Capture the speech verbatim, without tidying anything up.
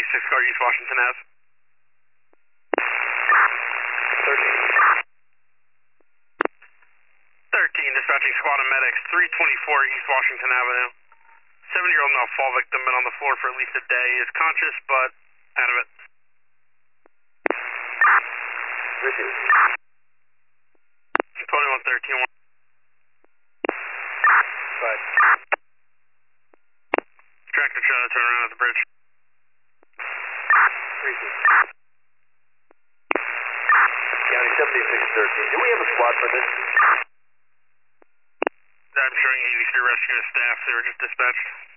six car East Washington Ave. thirteen. thirteen, dispatching squad and medics, three twenty-four East Washington Avenue. Seven-year-old male fall victim been on the floor for at least a day. Is conscious, but out of it. Received. twenty-one thirteen. Five. Tractor trailer turn around at the bridge. Received. County seventy-six thirteen. Do we have a squad for this? I'm showing eighty-three rescue staff. They were just dispatched.